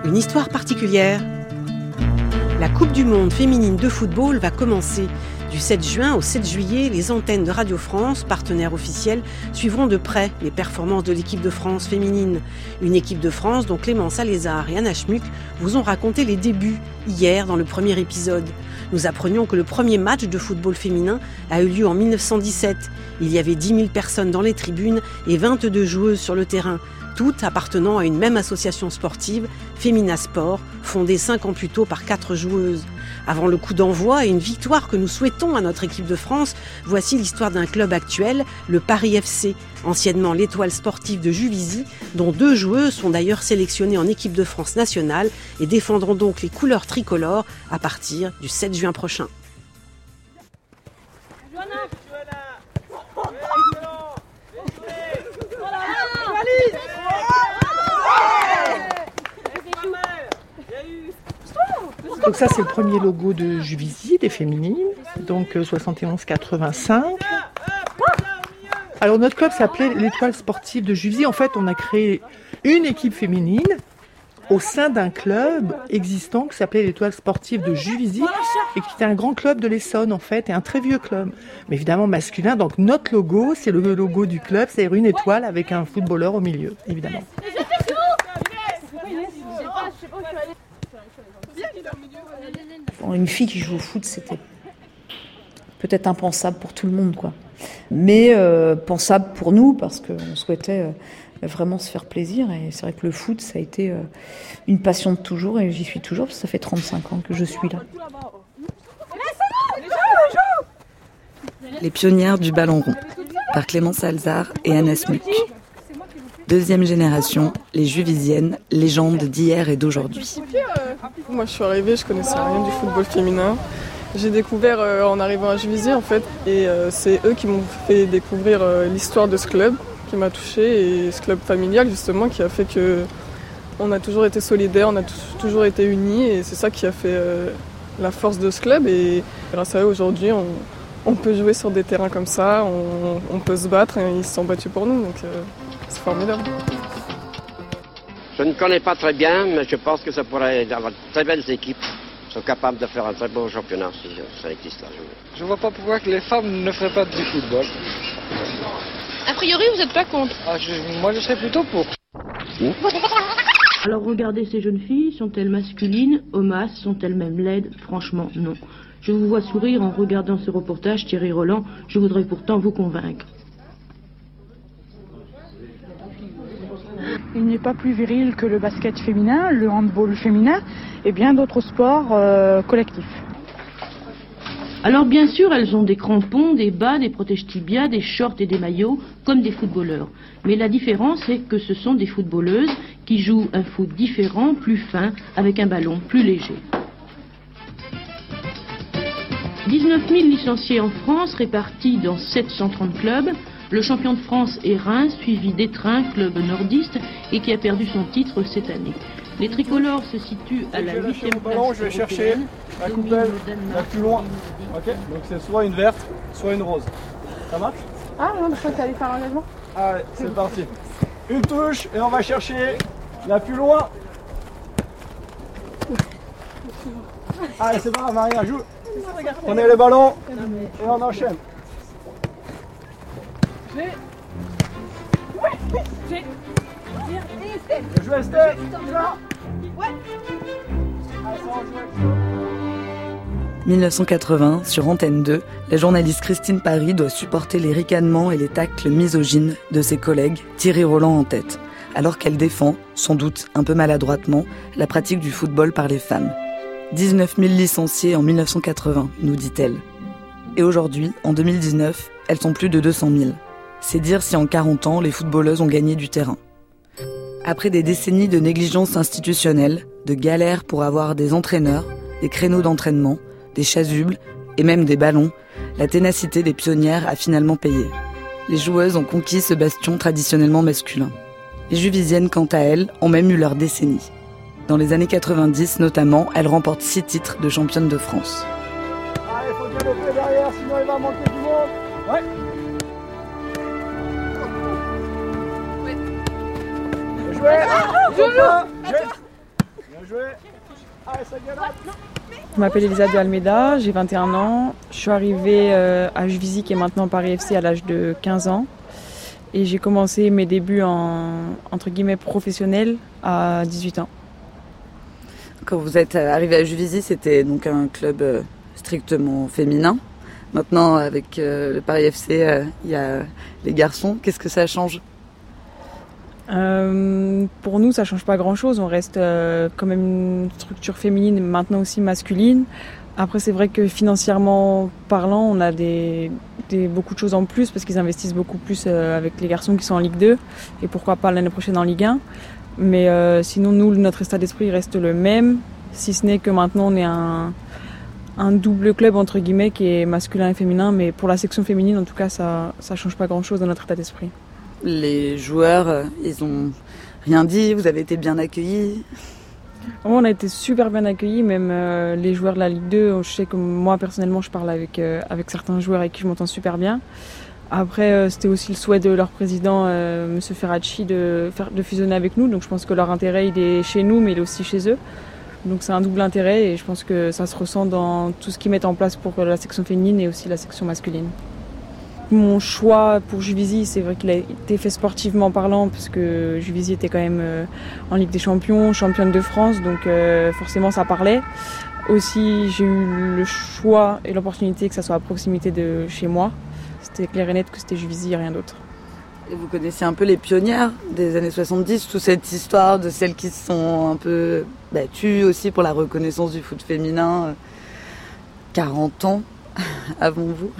une histoire particulière. La Coupe du Monde féminine de football va commencer. Du 7 juin au 7 juillet, les antennes de Radio France, partenaires officiels, suivront de près les performances de l'équipe de France féminine. Une équipe de France dont Clémence Alézard et Anna Schmuck vous ont raconté les débuts hier dans le premier épisode. Nous apprenions que le premier match de football féminin a eu lieu en 1917. Il y avait 10 000 personnes dans les tribunes et 22 joueuses sur le terrain, toutes appartenant à une même association sportive, Femina Sport, fondée 5 ans plus tôt par 4 joueuses. Avant le coup d'envoi et une victoire que nous souhaitons à notre équipe de France, voici l'histoire d'un club actuel, le Paris FC, anciennement l'Étoile sportive de Juvisy, dont 2 joueuses sont d'ailleurs sélectionnées en équipe de France nationale et défendront donc les couleurs tricolores à partir du 7 juin prochain. Donc ça c'est le premier logo de Juvisy, des féminines, donc 71-85. Alors notre club s'appelait l'Étoile sportive de Juvisy. En fait on a créé une équipe féminine au sein d'un club existant qui s'appelait l'Étoile sportive de Juvisy et qui était un grand club de l'Essonne en fait, et un très vieux club. Mais évidemment masculin, donc notre logo c'est le logo du club, c'est une étoile avec un footballeur au milieu, évidemment. Une fille qui joue au foot, c'était peut-être impensable pour tout le monde, quoi. Mais pensable pour nous, parce qu'on souhaitait vraiment se faire plaisir. Et c'est vrai que le foot, ça a été une passion de toujours, et j'y suis toujours, parce que ça fait 35 ans que je suis là. Les pionnières du ballon rond, par Clémence Alézard et Anna Schmuck. Deuxième génération, les Juvisiennes, légendes d'hier et d'aujourd'hui. Moi je suis arrivée, je connaissais rien du football féminin. J'ai découvert en arrivant à Juvisy en fait, et c'est eux qui m'ont fait découvrir l'histoire de ce club qui m'a touchée, et ce club familial justement qui a fait que on a toujours été solidaires, on a toujours été unis, et c'est ça qui a fait la force de ce club, et grâce à eux aujourd'hui on peut jouer sur des terrains comme ça, on peut se battre, et ils se sont battus pour nous, donc c'est formidable. Je ne connais pas très bien, mais je pense que ça pourrait avoir de très belles équipes qui sont capables de faire un très beau championnat si ça existe un jour. Je ne vois pas pourquoi que les femmes ne feraient pas du football. A priori, vous n'êtes pas contre? Moi, je serais plutôt pour. Alors regardez ces jeunes filles, sont-elles masculines, homas, sont-elles même laides? Franchement, non. Je vous vois sourire en regardant ce reportage, Thierry Roland, je voudrais pourtant vous convaincre. Il n'est pas plus viril que le basket féminin, le handball féminin et bien d'autres sports collectifs. Alors bien sûr, elles ont des crampons, des bas, des protège-tibias, des shorts et des maillots, comme des footballeurs. Mais la différence, c'est que ce sont des footballeuses qui jouent un foot différent, plus fin, avec un ballon plus léger. 19 000 licenciés en France, répartis dans 730 clubs. Le champion de France est Reims, suivi d'Étreint, club nordiste, et qui a perdu son titre cette année. Les tricolores se situent à la 8e place. Je vais chercher la coupelle la plus loin. Okay. Donc c'est soit une verte, soit une rose. Ça marche? Ah non, je crois que tu allais faire un engagement. Allez, c'est parti. Une touche et on va chercher la plus loin. Allez, c'est pas grave, Maria, joue. Prenez le ballon et on enchaîne. J'ai. Je vais Estelle. Ouais. 1980, sur Antenne 2, la journaliste Christine Pary doit supporter les ricanements et les tacles misogynes de ses collègues, Thierry Roland en tête, alors qu'elle défend, sans doute un peu maladroitement, la pratique du football par les femmes. 19 000 licenciés en 1980, nous dit-elle. Et aujourd'hui, en 2019, elles sont plus de 200 000. C'est dire si en 40 ans, les footballeuses ont gagné du terrain. Après des décennies de négligence institutionnelle, de galères pour avoir des entraîneurs, des créneaux d'entraînement, des chasubles et même des ballons, la ténacité des pionnières a finalement payé. Les joueuses ont conquis ce bastion traditionnellement masculin. Les Juvisiennes, quant à elles, ont même eu leur décennie. Dans les années 90 notamment, elles remportent 6 titres de championne de France. Allez, faut développer derrière, sinon il va manquer du monde. Ouais. Bien joué. Bien Je m'appelle Elisa de Almeida, j'ai 21 ans. Je suis arrivée à Juvisy, qui est maintenant Paris FC, à l'âge de 15 ans. Et j'ai commencé mes débuts entre guillemets professionnels à 18 ans. Quand vous êtes arrivé à Juvisy, c'était donc un club strictement féminin. Maintenant, avec le Paris FC, il y a les garçons. Qu'est-ce que ça change ? Pour nous, ça change pas grand-chose. On reste quand même une structure féminine, maintenant aussi masculine. Après, c'est vrai que financièrement parlant, on a beaucoup de choses en plus parce qu'ils investissent beaucoup plus avec les garçons qui sont en Ligue 2 et pourquoi pas l'année prochaine en Ligue 1. Mais sinon, nous, notre état d'esprit reste le même, si ce n'est que maintenant, on est un double club, entre guillemets, qui est masculin et féminin. Mais pour la section féminine, en tout cas, ça change pas grand-chose dans notre état d'esprit. Les joueurs, ils ont rien dit, vous avez été bien accueillis ? On a été super bien accueillis, même les joueurs de la Ligue 2. Je sais que moi, personnellement, je parle avec certains joueurs avec qui je m'entends super bien. Après, c'était aussi le souhait de leur président, M. Ferracci, de fusionner avec nous. Donc je pense que leur intérêt, il est chez nous, mais il est aussi chez eux. Donc c'est un double intérêt et je pense que ça se ressent dans tout ce qu'ils mettent en place pour la section féminine et aussi la section masculine. Mon choix pour Juvisy, c'est vrai qu'il a été fait sportivement parlant, parce que Juvisy était quand même en Ligue des Champions, championne de France, donc forcément ça parlait. Aussi, j'ai eu le choix et l'opportunité que ça soit à proximité de chez moi. C'était clair et net que c'était Juvisy et rien d'autre. Et vous connaissez un peu les pionnières des années 70, toute cette histoire de celles qui se sont un peu battues aussi pour la reconnaissance du foot féminin 40 ans avant vous.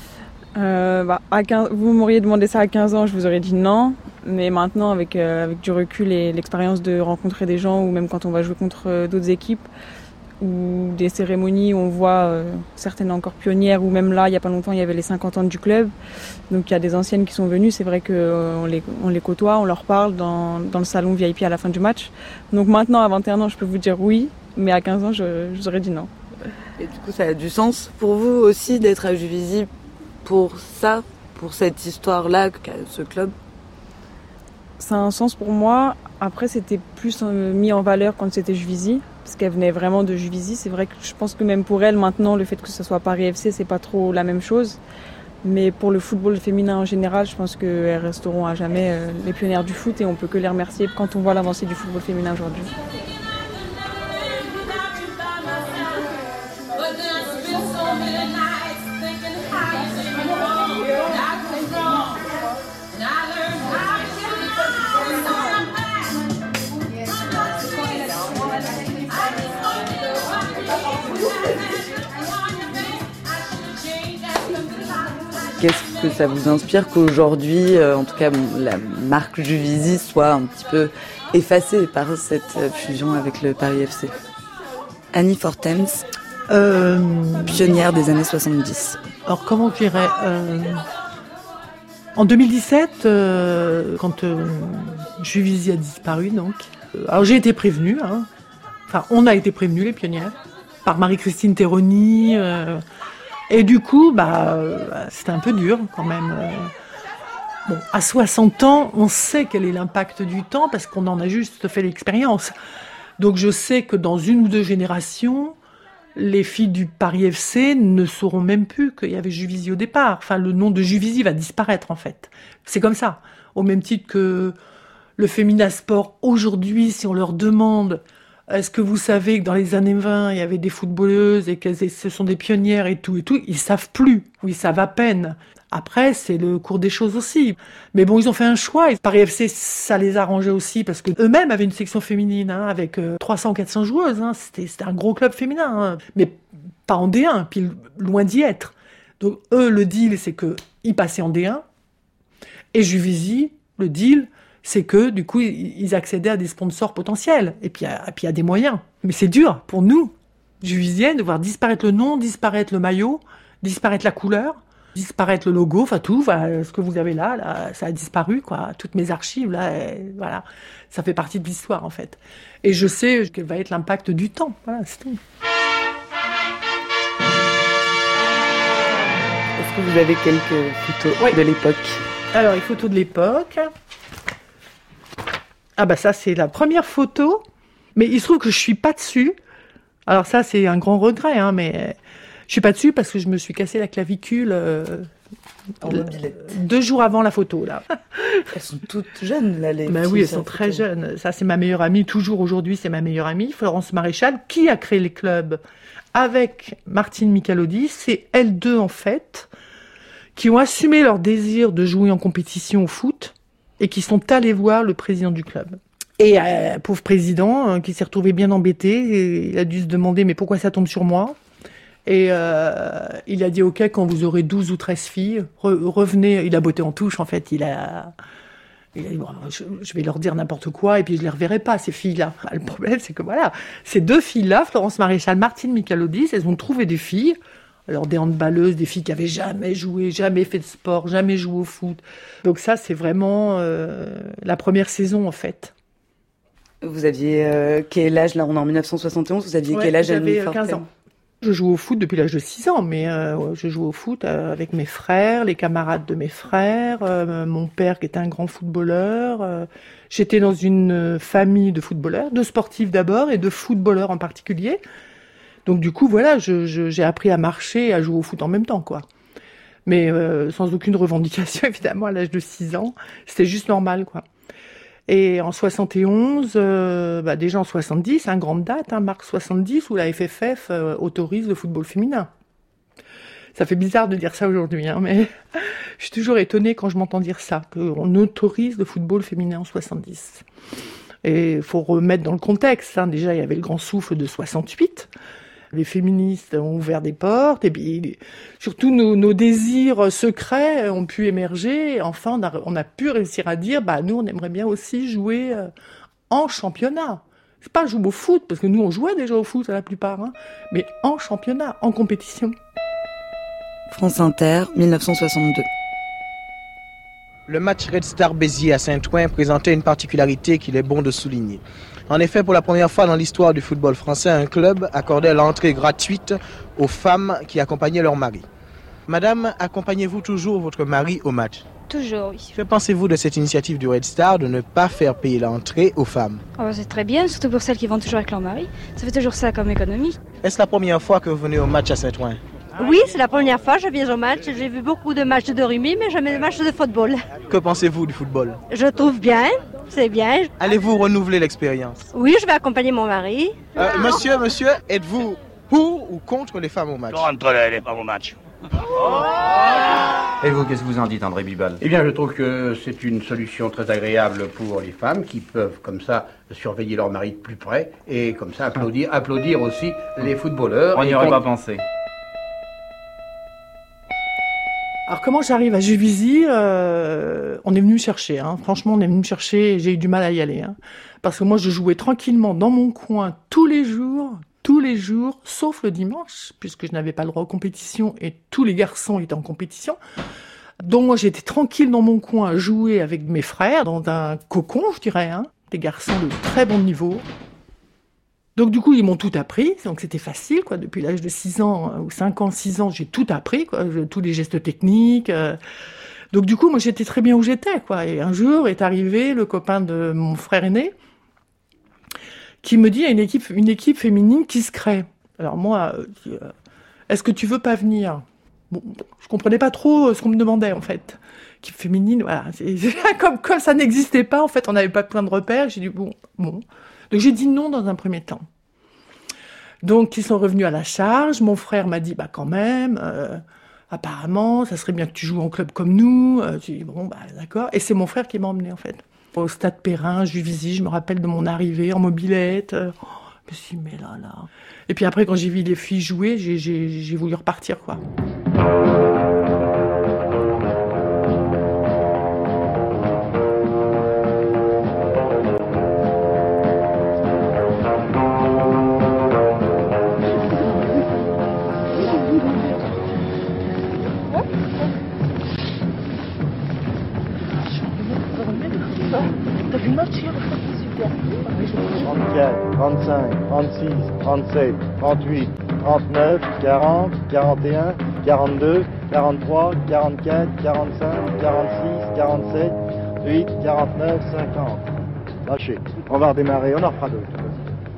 Vous m'auriez demandé ça à 15 ans, je vous aurais dit non. Mais maintenant, avec du recul et l'expérience de rencontrer des gens, ou même quand on va jouer contre d'autres équipes, ou des cérémonies où on voit certaines encore pionnières, ou même là, il n'y a pas longtemps, il y avait les 50 ans du club. Donc il y a des anciennes qui sont venues, c'est vrai qu'on les côtoie, on leur parle dans le salon VIP à la fin du match. Donc maintenant, à 21 ans, je peux vous dire oui, mais à 15 ans, je vous aurais dit non. Et du coup, ça a du sens pour vous aussi d'être à Juvisy pour ça, pour cette histoire-là, ce club? Ça a un sens pour moi. Après, c'était plus mis en valeur quand c'était Juvisy, parce qu'elle venait vraiment de Juvisy. C'est vrai que je pense que même pour elle, maintenant, le fait que ce soit Paris FC, c'est pas trop la même chose. Mais pour le football féminin en général, je pense qu'elles resteront à jamais les pionnières du foot et on peut que les remercier quand on voit l'avancée du football féminin aujourd'hui. Qu'est-ce que ça vous inspire qu'aujourd'hui, en tout cas, la marque Juvisy soit un petit peu effacée par cette fusion avec le Paris FC? Annie Fortems, pionnière des années 70. Alors comment je dirais en 2017, quand Juvisy a disparu, donc, alors j'ai été prévenue, enfin on a été prévenus les pionnières, par Marie-Christine Terroni. Et du coup, c'était un peu dur quand même. Bon, à 60 ans, on sait quel est l'impact du temps parce qu'on en a juste fait l'expérience. Donc je sais que dans une ou deux générations, les filles du Paris FC ne sauront même plus qu'il y avait Juvisy au départ. Enfin, le nom de Juvisy va disparaître en fait. C'est comme ça. Au même titre que le Femina Sport aujourd'hui, si on leur demande est-ce que vous savez que dans les années 20, il y avait des footballeuses et ce sont des pionnières et tout, ils savent plus, ou ils savent à peine. Après, c'est le cours des choses aussi. Mais bon, ils ont fait un choix. Et Paris FC, ça les arrangeait aussi parce que eux-mêmes avaient une section féminine avec 300 ou 400 joueuses. C'était un gros club féminin, mais pas en D1, puis loin d'y être. Donc eux, le deal, c'est qu'ils passaient en D1. Et Juvisy, le deal, c'est que, du coup, ils accédaient à des sponsors potentiels. Et puis, il y a des moyens. Mais c'est dur pour nous, Juvisyens, de voir disparaître le nom, disparaître le maillot, disparaître la couleur, disparaître le logo, enfin tout, ce que vous avez là, ça a disparu, quoi. Toutes mes archives, là, voilà. Ça fait partie de l'histoire, en fait. Et je sais quel va être l'impact du temps. Voilà, c'est tout. Est-ce que vous avez quelques photos de l'époque? Alors, les photos de l'époque. Ah ça c'est la première photo. Mais il se trouve que je suis pas dessus. Alors ça, c'est un grand regret, hein, mais je suis pas dessus parce que je me suis cassé la clavicule 2 jours avant la photo, là. Elles sont toutes jeunes, là, les Ben filles, oui, elles sont très jeunes. Ça, c'est ma meilleure amie. Toujours aujourd'hui, c'est ma meilleure amie, Florence Maréchal, qui a créé les clubs avec Martine Michalodi. C'est elles deux, en fait, qui ont assumé leur désir de jouer en compétition au foot et qui sont allées voir le président du club. Et pauvre président, qui s'est retrouvé bien embêté, et il a dû se demander mais pourquoi ça tombe sur moi. Et il a dit ok, quand vous aurez 12 ou 13 filles, revenez. Il a botté en touche en fait. Il a dit bon, je vais leur dire n'importe quoi et puis je les reverrai pas ces filles-là. Le problème c'est que voilà, ces 2 filles-là, Florence Maréchal, Martine Michalodi, elles ont trouvé des filles. Alors des handballeuses, des filles qui avaient jamais joué, jamais fait de sport, jamais joué au foot. Donc ça c'est vraiment la première saison en fait. Vous aviez quel âge, là on est en 1971, vous aviez quel âge? J'avais 15 ans. Je joue au foot depuis l'âge de 6 ans, mais je joue au foot avec mes frères, les camarades de mes frères, mon père qui était un grand footballeur. J'étais dans une famille de footballeurs, de sportifs d'abord et de footballeurs en particulier. Donc du coup, voilà, j'ai appris à marcher et à jouer au foot en même temps, quoi. Mais sans aucune revendication, évidemment, à l'âge de 6 ans. C'était juste normal, quoi. Et en 71, déjà en 70, grande date, mars 70, où la FFF autorise le football féminin. Ça fait bizarre de dire ça aujourd'hui, mais je suis toujours étonnée quand je m'entends dire ça, qu'on autorise le football féminin en 70. Et il faut remettre dans le contexte, déjà il y avait le grand souffle de 68, les féministes ont ouvert des portes, et puis surtout nos désirs secrets ont pu émerger. Et enfin, on a pu réussir à dire, nous, on aimerait bien aussi jouer en championnat. C'est pas jouer au foot, parce que nous, on jouait déjà au foot, la plupart, mais en championnat, en compétition. France Inter, 1962. Le match Red Star Béziers à Saint-Ouen présentait une particularité qu'il est bon de souligner. En effet, pour la première fois dans l'histoire du football français, un club accordait l'entrée gratuite aux femmes qui accompagnaient leur mari. Madame, accompagnez-vous toujours votre mari au match? Toujours, oui. Que pensez-vous de cette initiative du Red Star de ne pas faire payer l'entrée aux femmes? C'est très bien, surtout pour celles qui vont toujours avec leur mari. Ça fait toujours ça comme économie. Est-ce la première fois que vous venez au match à Saint-Ouen? Oui, c'est la première fois, je viens au match. J'ai vu beaucoup de matchs de rugby, mais jamais de matchs de football. Que pensez-vous du football? Je trouve bien, c'est bien. Allez-vous renouveler l'expérience? Oui, je vais accompagner mon mari. Monsieur, êtes-vous pour ou contre les femmes au match? Contre les femmes au match. Et vous, qu'est-ce que vous en dites, André Bibal? Eh bien, je trouve que c'est une solution très agréable pour les femmes qui peuvent, comme ça, surveiller leur mari de plus près et comme ça applaudir aussi les footballeurs. On n'y aurait pas pensé. Alors comment j'arrive à Juvisy? On est venu me chercher, franchement on est venu me chercher et j'ai eu du mal à y aller. Parce que moi je jouais tranquillement dans mon coin tous les jours, sauf le dimanche, puisque je n'avais pas le droit aux compétitions et tous les garçons étaient en compétition. Donc moi j'étais tranquille dans mon coin à jouer avec mes frères, dans un cocon je dirais, des garçons de très bon niveau. Donc du coup, ils m'ont tout appris, donc c'était facile, quoi. Depuis l'âge de 6 ans, ou 5 ans, 6 ans, j'ai tout appris, quoi. Tous les gestes techniques. Donc du coup, moi, j'étais très bien où j'étais, quoi. Et un jour est arrivé le copain de mon frère aîné, qui me dit, il y a une équipe féminine qui se crée. Alors moi, est-ce que tu veux pas venir? Bon, je comprenais pas trop ce qu'on me demandait, en fait. Équipe féminine, voilà. Comme ça n'existait pas, en fait, on n'avait pas plein de repères. J'ai dit, bon. Donc j'ai dit non dans un premier temps. Donc ils sont revenus à la charge. Mon frère m'a dit quand même, apparemment ça serait bien que tu joues en club comme nous. J'ai dit bon d'accord. Et c'est mon frère qui m'a emmené en fait au stade Perrin, Juvisy. Je me rappelle de mon arrivée en mobilette. Je me suis dit mais là. Et puis après quand j'ai vu les filles jouer, j'ai voulu repartir quoi. T'as vu notre chien, super. 34, 35, 36, 37, 38, 39, 40, 41, 42, 43, 44, 45, 46, 47, 8, 49, 50. Lâchez. On va redémarrer, on en refera d'autres.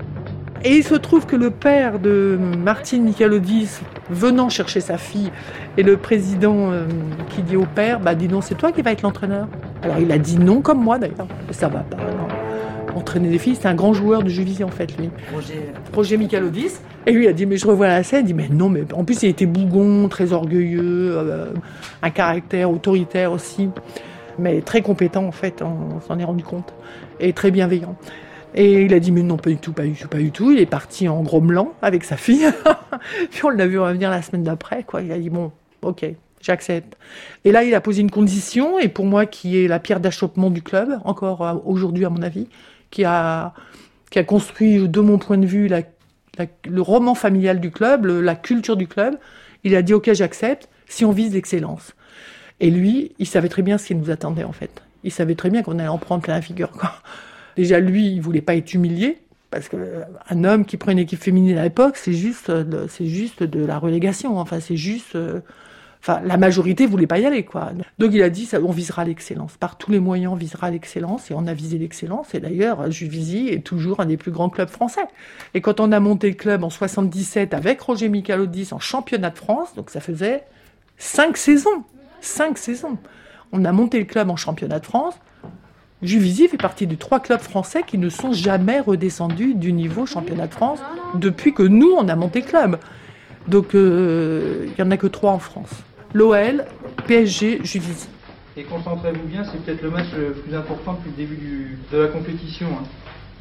Et il se trouve que le père de Martine Michalodis, venant chercher sa fille, et le président qui dit au père, dis non, c'est toi qui vas être l'entraîneur. Alors il a dit non, comme moi d'ailleurs. Ça va pas, non. Entraîner des filles, c'est un grand joueur de Juvisy en fait, lui. Roger Michalodis. Et lui a dit, mais je revois la scène, il dit, mais non, mais en plus il était bougon, très orgueilleux, un caractère autoritaire aussi, mais très compétent en fait, on s'en est rendu compte, et très bienveillant. Et il a dit, mais non, pas du tout. Il est parti en grommelant avec sa fille. Puis on l'a vu revenir la semaine d'après, quoi. Il a dit, bon, ok, j'accepte. Et là, il a posé une condition, et pour moi, qui est la pierre d'achoppement du club, encore aujourd'hui, à mon avis, qui a construit, de mon point de vue, le roman familial du club, la culture du club. Il a dit, ok, j'accepte, si on vise l'excellence. Et lui, il savait très bien ce qui nous attendait, en fait. Il savait très bien qu'on allait en prendre plein la figure, quoi. Déjà, lui, il voulait pas être humilié, parce qu'un homme qui prend une équipe féminine à l'époque, c'est juste de la relégation. Enfin, la majorité voulait pas y aller, quoi. Donc il a dit, on visera l'excellence. Par tous les moyens, on visera l'excellence, et on a visé l'excellence. Et d'ailleurs, Juvisy est toujours un des plus grands clubs français. Et quand on a monté le club en 77 avec Roger Michalodis en championnat de France, donc ça faisait 5 saisons. 5 saisons. On a monté le club en championnat de France. Juvisy fait partie des 3 clubs français qui ne sont jamais redescendus du niveau championnat de France depuis que nous, on a monté le club. Donc, il n'y en a que 3 en France. L'OL, PSG, Juvisy. Et concentrez-vous bien, c'est peut-être le match le plus important depuis le début de la compétition. Hein. D'accord ?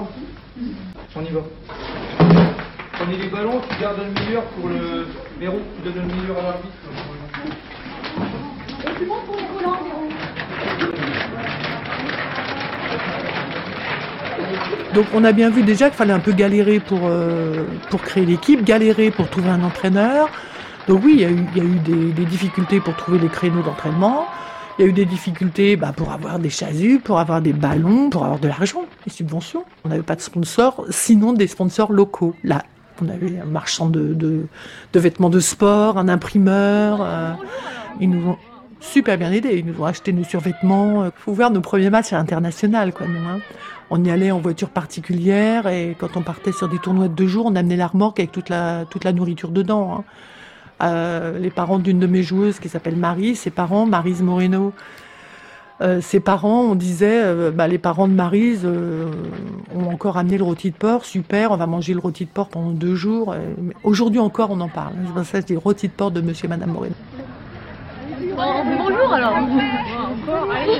On y va. Prenez les ballons, tu gardes le meilleur pour le Véro, tu donnes le meilleur à l'arbitre. Et c'est bon pour le volant, Véro. Donc on a bien vu déjà qu'il fallait un peu galérer pour créer l'équipe, galérer pour trouver un entraîneur. Donc oui, il y a eu des difficultés pour trouver les créneaux d'entraînement. Il y a eu des difficultés pour avoir des chasubles, pour avoir des ballons, pour avoir de l'argent, des subventions. On n'avait pas de sponsors, sinon des sponsors locaux. Là, on avait un marchand de vêtements de sport, un imprimeur. Ils nous ont super bien aidés. Ils nous ont acheté nos survêtements. Il faut voir nos premiers matchs à l'international, quoi, nous, hein. On y allait en voiture particulière, et quand on partait sur des tournois de 2 jours, on amenait la remorque avec toute la nourriture dedans, hein. Les parents d'une de mes joueuses qui s'appelle Marie, Maryse Moreno, ses parents, on disait, les parents de Maryse ont encore amené le rôti de porc, super, on va manger le rôti de porc pendant 2 jours. Aujourd'hui encore, on en parle. C'est pour ça que je dis rôti de porc de monsieur et madame Moreno. Bonjour alors. Encore, allez.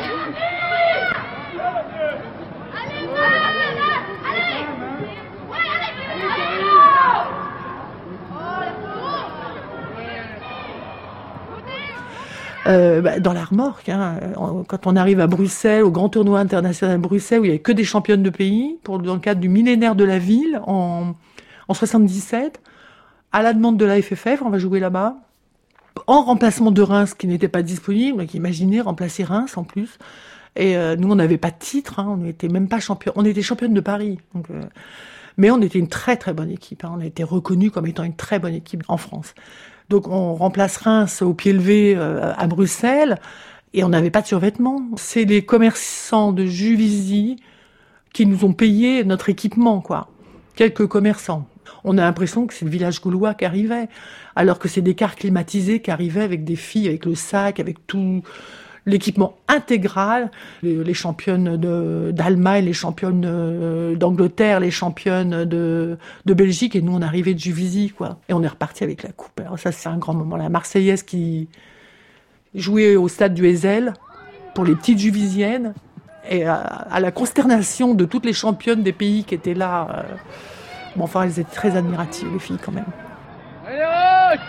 Dans la remorque, hein, quand on arrive à Bruxelles, au grand tournoi international de Bruxelles, où il n'y avait que des championnes de pays, dans le cadre du millénaire de la ville, en 77, à la demande de la FFF, on va jouer là-bas, en remplacement de Reims qui n'était pas disponible. Donc imaginez remplacer Reims en plus. Et nous, on n'avait pas de titre, hein, on n'était même pas champion. On était championne de Paris. Donc, mais on était une très très bonne équipe. Hein, on a été reconnus comme étant une très bonne équipe en France. Donc on remplace Reims au pied levé à Bruxelles, et on n'avait pas de survêtements. C'est les commerçants de Juvisy qui nous ont payé notre équipement, quoi. Quelques commerçants. On a l'impression que c'est le village gaulois qui arrivait, alors que c'est des cars climatisés qui arrivaient avec des filles, avec le sac, avec tout l'équipement intégral, les championnes d'Allemagne, les championnes d'Angleterre, les championnes de Belgique, et nous on arrivait de Juvisy, quoi. Et on est reparti avec la coupe. Alors ça, c'est un grand moment. La Marseillaise qui jouait au stade du Heysel pour les petites Juvisiennes, et à la consternation de toutes les championnes des pays qui étaient là. Elles étaient très admiratives, les filles, quand même. Allez, Roche!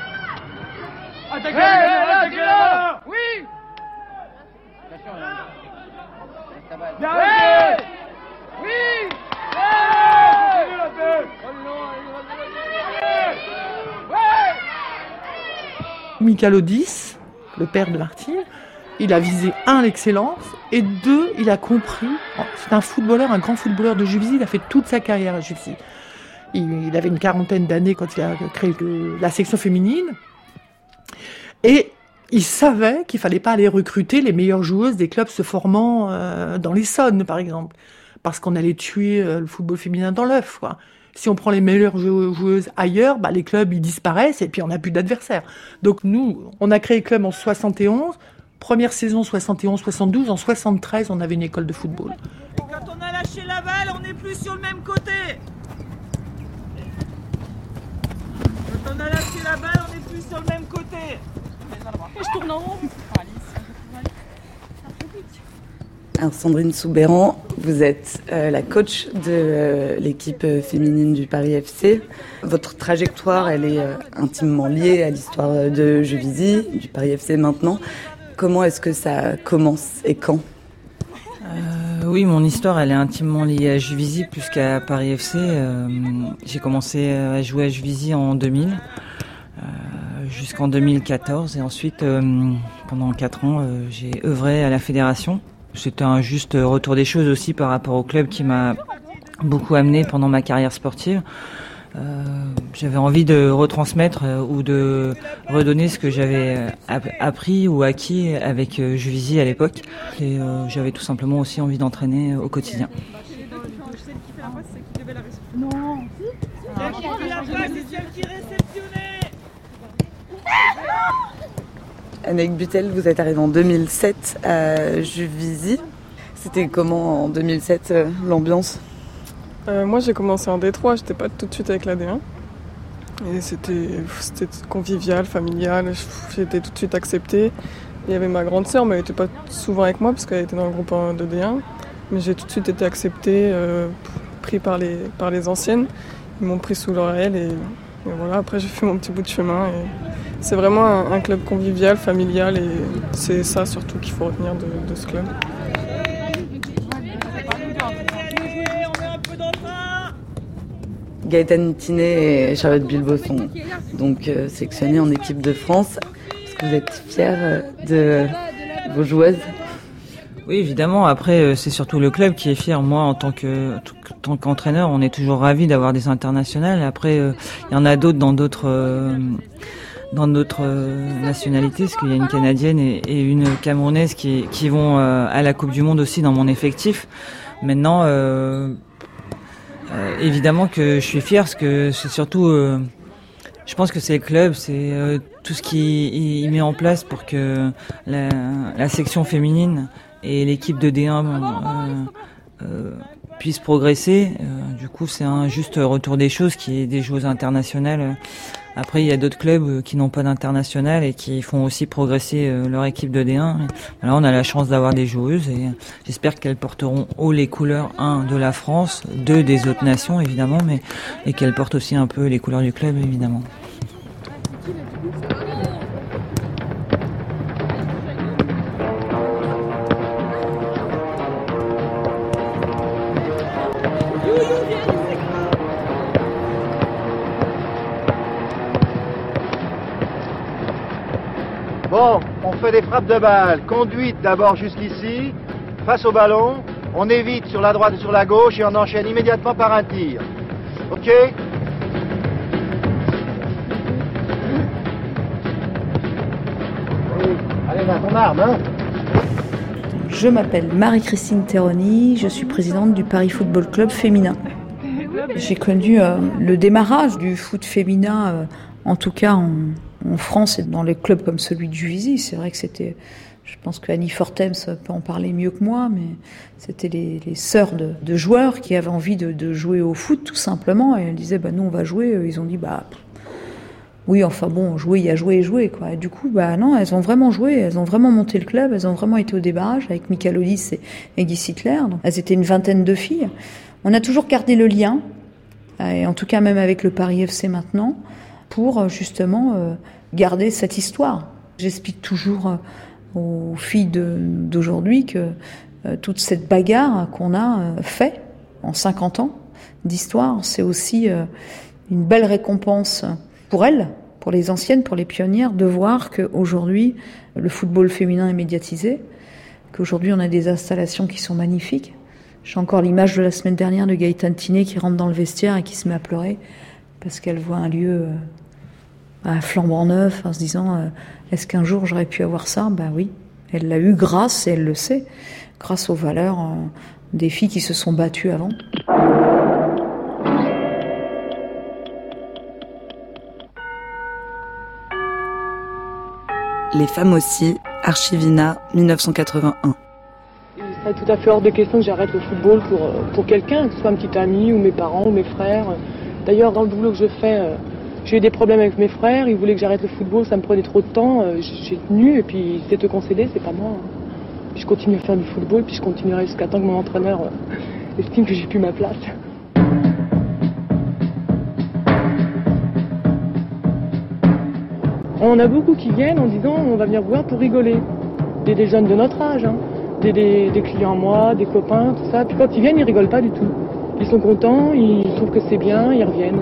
Attaquez-la! Oui! Bien, oui! Oui! Michalodis, le père de Martine, il a visé 1, l'excellence, et 2, il a compris. C'est un footballeur, un grand footballeur de Juvisy, il a fait toute sa carrière à Juvisy. Il avait une 40aine d'années quand il a créé la section féminine, et il savait qu'il fallait pas aller recruter les meilleures joueuses des clubs se formant dans l'Essonne, par exemple, parce qu'on allait tuer le football féminin dans l'œuf, quoi. Si on prend les meilleures joueuses ailleurs, les clubs, ils disparaissent et puis on n'a plus d'adversaires. Donc nous, on a créé le club en 71, première saison 71-72, en 73, on avait une école de football. Quand on a lâché la balle, on n'est plus sur le même côté. Quand on a lâché la balle, on n'est plus sur le même côté. Je tourne en rond. Alors Sandrine Soubeyran, vous êtes la coach de l'équipe féminine du Paris FC. Votre trajectoire, elle est intimement liée à l'histoire de Juvisy, du Paris FC maintenant. Comment est-ce que ça commence et quand ? Oui, mon histoire, elle est intimement liée à Juvisy plus qu'à Paris FC. J'ai commencé à jouer à Juvisy en 2000, jusqu'en 2014. Et ensuite, pendant 4 ans, j'ai œuvré à la fédération. C'était un juste retour des choses aussi par rapport au club qui m'a beaucoup amené pendant ma carrière sportive. J'avais envie de retransmettre ou de redonner ce que j'avais appris ou acquis avec Juvisy à l'époque. Et j'avais tout simplement aussi envie d'entraîner au quotidien. Annick Butel, vous êtes arrivée en 2007 à Juvisy. C'était comment en 2007 l'ambiance ? Moi j'ai commencé en D3, j'étais pas tout de suite avec la D1. Et c'était convivial, familial, j'étais tout de suite acceptée. Il y avait ma grande sœur, mais elle n'était pas souvent avec moi parce qu'elle était dans le groupe de D1. Mais j'ai tout de suite été acceptée, pris par les anciennes. Ils m'ont pris sous leur aile et voilà, après j'ai fait mon petit bout de chemin. Et c'est vraiment un club convivial, familial et c'est ça surtout qu'il faut retenir de ce club. Gaëtane Tinet et Charlotte Bilbao sont donc sélectionnées en équipe de France. Est-ce que vous êtes fiers de vos joueuses ? Oui, évidemment. Après, c'est surtout le club qui est fier. Moi, en tant qu'entraîneur, on est toujours ravis d'avoir des internationales. Après, il y en a d'autres dans d'autres nationalités, parce qu'il y a une Canadienne et une Camerounaise qui vont à la Coupe du Monde aussi dans mon effectif. Maintenant, évidemment que je suis fier, parce que c'est surtout, je pense que c'est le club, c'est tout ce qu'il met en place pour que la section féminine et l'équipe de D1 puissent progresser. Du coup, c'est un juste retour des choses qui est des joueuses internationales. Après, il y a d'autres clubs qui n'ont pas d'international et qui font aussi progresser leur équipe de D1. Là, on a la chance d'avoir des joueuses et j'espère qu'elles porteront haut les couleurs, 1, de la France, 2, des autres nations, évidemment, et qu'elles portent aussi un peu les couleurs du club, évidemment. Bon, on fait des frappes de balle, conduite d'abord jusqu'ici, face au ballon, on évite sur la droite et sur la gauche et on enchaîne immédiatement par un tir. Ok ? Allez, là, ton arme, hein ? Je m'appelle Marie-Christine Terroni, je suis présidente du Paris Football Club féminin. J'ai connu le démarrage du foot féminin, en tout cas en France et dans les clubs comme celui de Juvisy. C'est vrai que c'était, je pense que Annie Fortems peut en parler mieux que moi, mais c'était les sœurs de joueurs qui avaient envie de jouer au foot tout simplement, et elles disaient nous on va jouer. Ils ont dit oui, enfin bon, jouer, il y a jouer quoi. Et du coup non, elles ont vraiment joué, elles ont vraiment monté le club, elles ont vraiment été au débarrage avec Michael Hollis et Guy Sittler. Donc, elles étaient une vingtaine de filles. On a toujours gardé le lien, et en tout cas même avec le Paris FC maintenant, pour justement garder cette histoire. J'explique toujours aux filles d'aujourd'hui que toute cette bagarre qu'on a fait en 50 ans d'histoire, c'est aussi une belle récompense pour elles, pour les anciennes, pour les pionnières, de voir qu'aujourd'hui le football féminin est médiatisé, qu'aujourd'hui on a des installations qui sont magnifiques. J'ai encore l'image de la semaine dernière de Gaëtane Tinet qui rentre dans le vestiaire et qui se met à pleurer parce qu'elle voit un lieu flambant neuf, en se disant est-ce qu'un jour j'aurais pu avoir ça ? Oui, elle l'a eu grâce, et elle le sait, grâce aux valeurs des filles qui se sont battues avant. Les femmes aussi, Archivina, 1981. Il serait tout à fait hors de question que j'arrête le football pour quelqu'un, que ce soit un petit ami ou mes parents ou mes frères. D'ailleurs, dans le boulot que je fais, j'ai eu des problèmes avec mes frères, ils voulaient que j'arrête le football, ça me prenait trop de temps, j'ai tenu et puis c'était concédé, c'est pas moi. Puis je continue à faire du football, puis je continuerai jusqu'à temps que mon entraîneur estime que j'ai plus ma place. On a beaucoup qui viennent en disant on va venir voir pour rigoler. Des jeunes de notre âge, hein. Des clients à moi, des copains, tout ça. Puis quand ils viennent, ils rigolent pas du tout. Ils sont contents, ils trouvent que c'est bien, ils reviennent.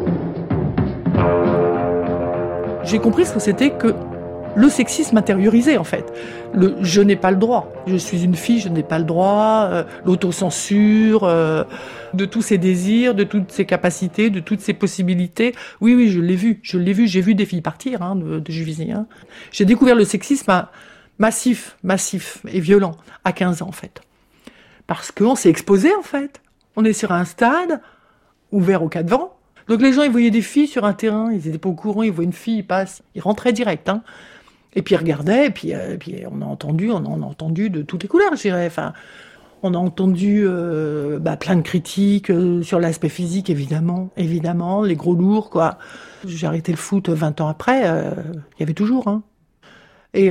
J'ai compris ce que c'était que le sexisme intériorisé, en fait. Le « je n'ai pas le droit ». Je suis une fille, je n'ai pas le droit. L'autocensure, de tous ses désirs, de toutes ses capacités, de toutes ses possibilités. Oui, je l'ai vu. J'ai vu des filles partir de Juvisy. J'ai découvert le sexisme massif et violent à 15 ans, en fait. Parce qu'on s'est exposé, en fait. On est sur un stade ouvert aux quatre vents. Donc les gens, ils voyaient des filles sur un terrain, ils étaient pas au courant, ils voient une fille, ils passent, ils rentraient direct, Et puis ils regardaient, et puis on a entendu de toutes les couleurs, je dirais. Enfin, on a entendu plein de critiques sur l'aspect physique, évidemment, les gros lourds, quoi. J'ai arrêté le foot 20 ans après, il y avait toujours, Et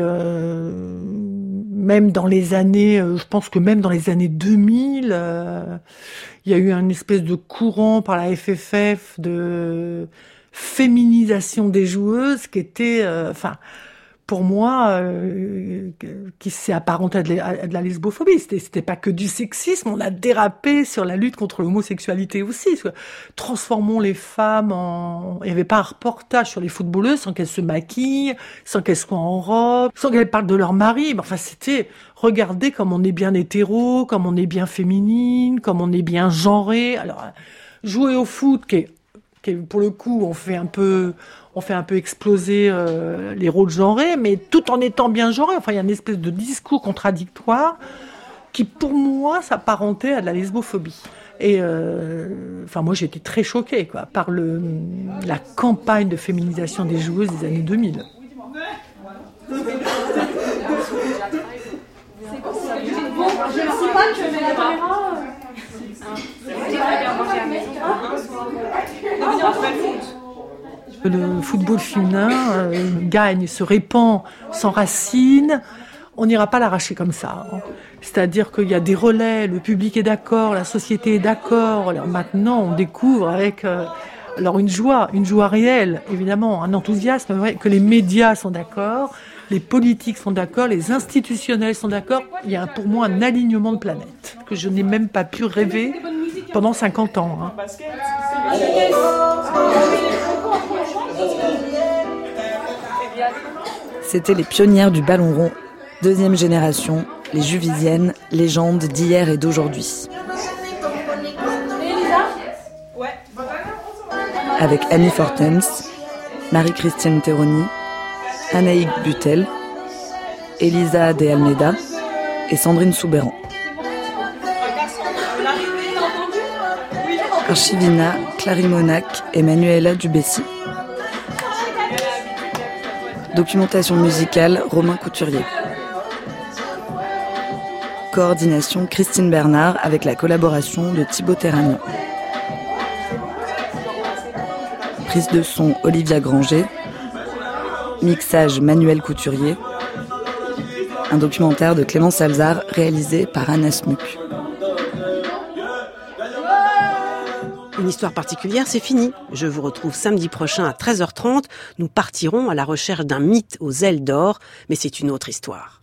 même dans les années, je pense que même dans les années 2000, il y a eu une espèce de courant par la FFF de féminisation des joueuses qui était, pour moi, qui s'est apparenté à de la lesbophobie. C'était pas que du sexisme, on a dérapé sur la lutte contre l'homosexualité aussi. Transformons les femmes en... Il n'y avait pas un reportage sur les footballeuses sans qu'elles se maquillent, sans qu'elles soient en robe, sans qu'elles parlent de leur mari. Enfin, c'était... Regardez comme on est bien hétéro, comme on est bien féminine, comme on est bien genré. Alors, jouer au foot, qui est pour le coup, on fait un peu exploser les rôles genrés, mais tout en étant bien genré. Enfin, il y a une espèce de discours contradictoire qui, pour moi, s'apparentait à de la lesbophobie. Et moi, j'ai été très choquée, par la campagne de féminisation des joueuses des années 2000. Je ne sais pas que la caméra. Le football féminin gagne, se répand, s'enracine. On n'ira pas l'arracher comme ça. C'est-à-dire qu'il y a des relais, le public est d'accord, la société est d'accord. Alors maintenant, on découvre avec une joie réelle, évidemment, un enthousiasme, vrai, que les médias sont d'accord. Les politiques sont d'accord, les institutionnels sont d'accord. Il y a pour moi un alignement de planètes que je n'ai même pas pu rêver pendant 50 ans. C'était les pionnières du ballon rond, deuxième génération, les Juvisiennes, légendes d'hier et d'aujourd'hui. Avec Annie Fortens, Marie-Christine Terroni, Anaïk Butel, Elisa de Almeida et Sandrine Soubéran. Archivina, Clary Monac et Manuela Dubessy. Documentation musicale, Romain Couturier. Coordination, Christine Bernard avec la collaboration de Thibaut Terragnan. Prise de son, Olivia Granger. Mixage, Manuel Couturier. Un documentaire de Clémence Salzar réalisé par Anna Smuk. Une histoire particulière, c'est fini. Je vous retrouve samedi prochain à 13h30. Nous partirons à la recherche d'un mythe aux ailes d'or, mais c'est une autre histoire.